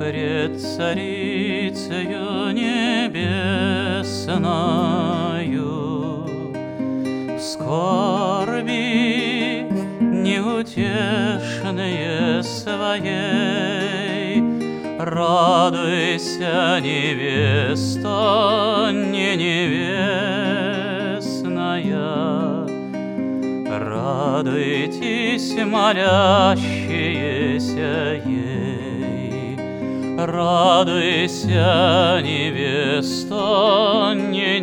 пред Царицею Небесною. В скорби неутешные своей радуйся, невеста не невестная. Радуйтесь, молящиеся ей, радуйся, невеста не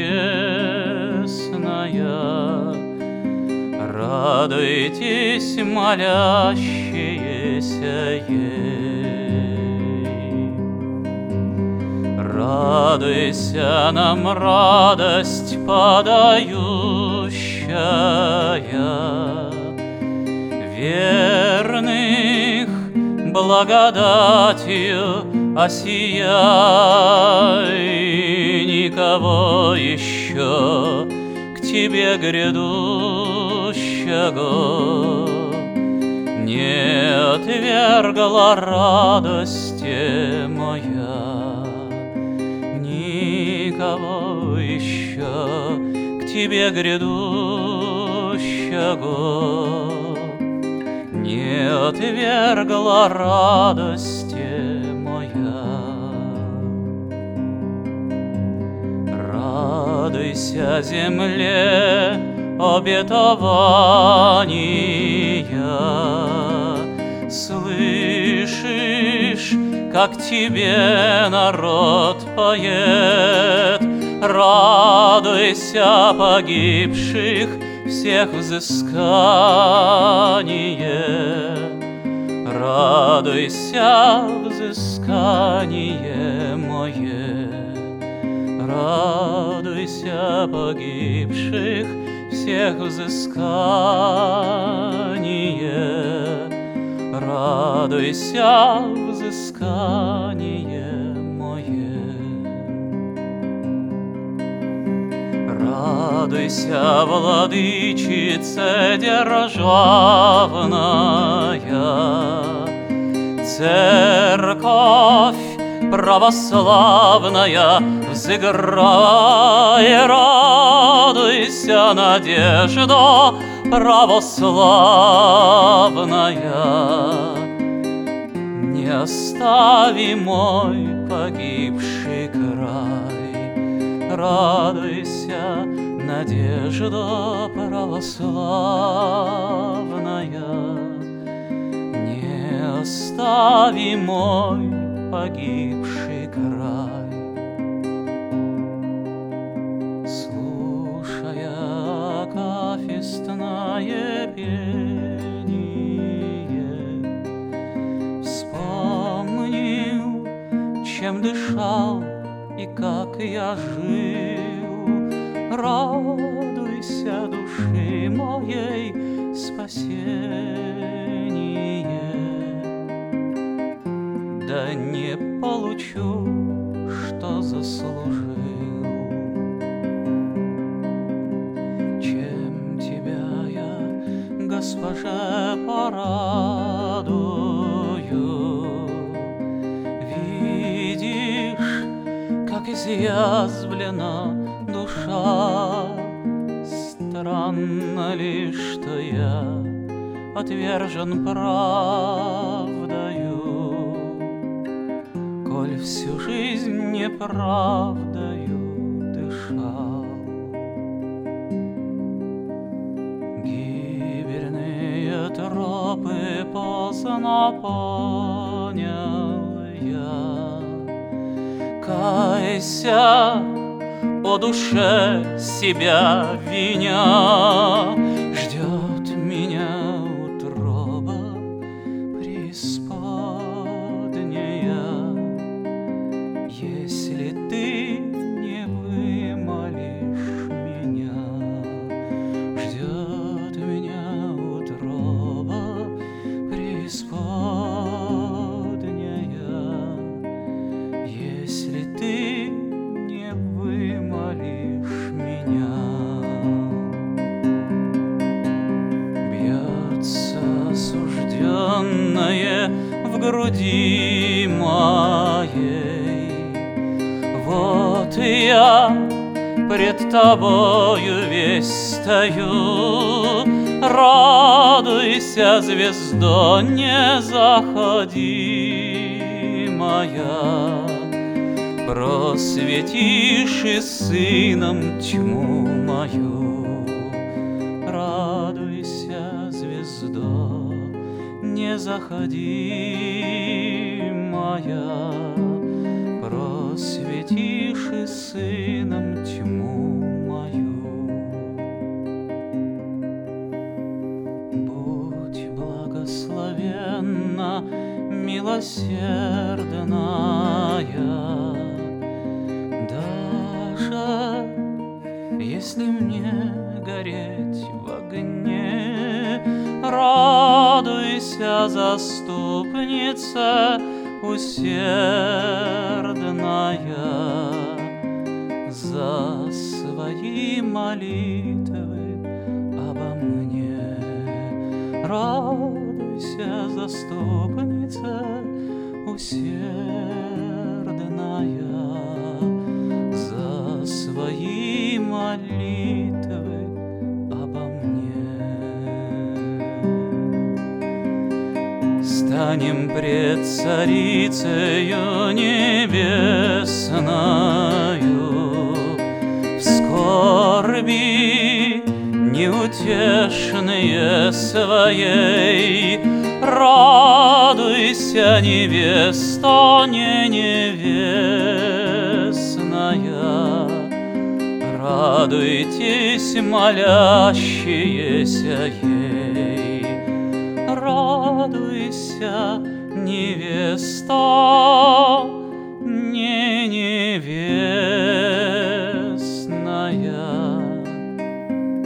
невестная. Радуйтесь, молящиеся ей. Радуйся нам, радость подающая, верных благодатью осияй. Никого еще к тебе грядущего не отвергла радости моя. Никого еще к тебе грядущего не отвергла радости моя. Радуйся, земле обетования, слышишь, как тебе народ поет. Радуйся, погибших всех взыскание, радуйся, взыскание мое. Радуйся, погибших всех взыскание, радуйся, взыскание мое. Радуйся, владычица державная, церковь православная, взыграй. Радуйся, надежда православная, не остави мой погибший край. Радуйся, надежда православная, не остави мой погибший край. Слушая акафистное пение, вспомнил, чем дышал и как я жил. Радуйся, души моей, спасение. Да не получу, что заслужил. Чем тебя я, госпоже, порадую? Видишь, как изъязвлена душа. Странно ли, что я отвержен правдою, коль всю жизнь неправдою дышал. Гибельные тропы поздно понял я. Кайся, о душе, себя виня, ждет меня утроба преисподняя. Если ты не вымолишь меня, ждет меня утроба преисподняя. Если ты не вымолишь меня. Бьется осужденное в в груди моей. Вот и я пред тобою весь стою, радуйся, звездо незаходимая, просветишь и сыном тьму мою. Радуйся, звездо незаходимая, просветишь и сыном тьму мою. Будь благословенна, милосердная, даже если мне гореть в огне. Радуйся, заступница усердная, за свои молитвы обо мне. Радуйся, заступница усердная, за свои молитвы обо мне. Станем пред Царицею Небесною, в скорби неутешные своей. Радуйся, невеста не невестная, радуйтесь, молящиеся ей. Радуйся, невеста не невестная,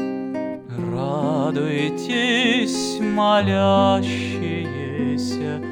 радуйтесь, молящиеся